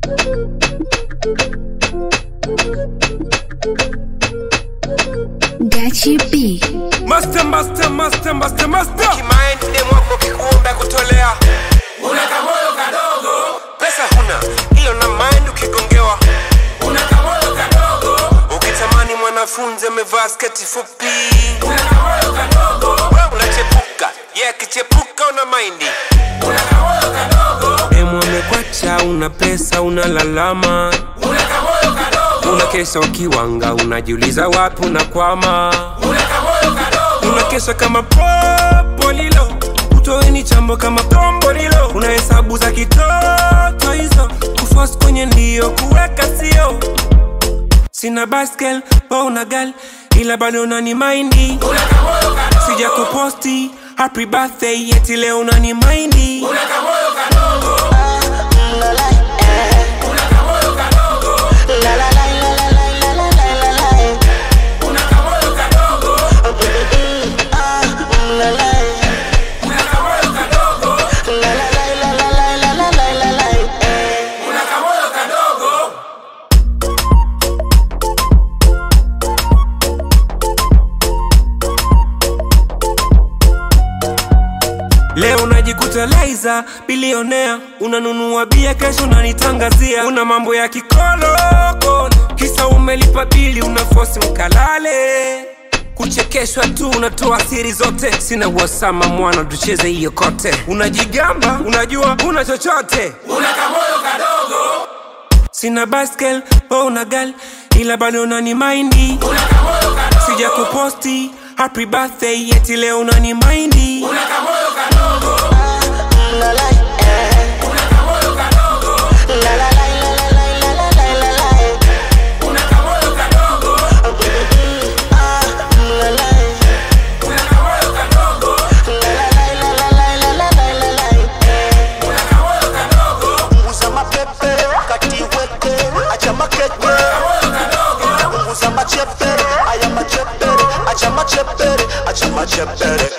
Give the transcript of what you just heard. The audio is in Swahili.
Gachi B. Master Kimaend demu wako kikuomba kutolea. Una kamoyo kadogo. Pesa huna, ilo na mind ukigongewa. Una kamoyo kadogo. Ukitamani mwanafunzi amevaa sketi fupi. Una kamoyo kadogo. Wewe unachepuka, kichepuka una mind. Una kamoyo kadogo. Demu amekwacha, una pesa, unalalama. Una kamoyo kadogo. Unakesha ukiwanga, unajiuliza wapi unakwama. Una kamoyo kadogo. Unakesha kama popo lilo, utoeni chambo kama tombo lilo. Unahesabu za kitoto hizo, kuforce kwenye ndio kuweka sio. Sina baskel, una gal, ila bado unani mindy. Una kamoyo kadogo. Sija kuposti, happy birthday, yeti leo unani mindy. Una kamoyo kadogo. La la Una kamoyo kadogo. la la la la la la la la la. Una kamoyo kadogo. La la Una kamoyo kadogo. la la la la la la la la. Una kamoyo kadogo. Leo unajikuta Liza, bilionea. Unanunua bia, kesho unanitangazia. Una mambo ya kikoloko, kisa umelipa bili, unaforce mkalale. Kuchekeshwa tu, unatoa siri zote. Sina wasama mwana, tucheze hiyo kote. Unajigamba, unajua una chochote. Una kamoyo kadogo. Sina baskel, una gal, ila bado unani mindy. Una kamoyo kadogo. Sija kuposti, happy birthday, yeti leo unani mindy. Una kamoyo kadogo. La la Una kamoyo kadogo. la la la la la la la la. Una kamoyo kadogo. La la Una kamoyo kadogo. la la la la la la. Una kamoyo kadogo. Punguza mapepe, kati weke, acha makeke. Kamoyo kadogo. Punguza machepe, aya machepe, acha machepe, acha machepe.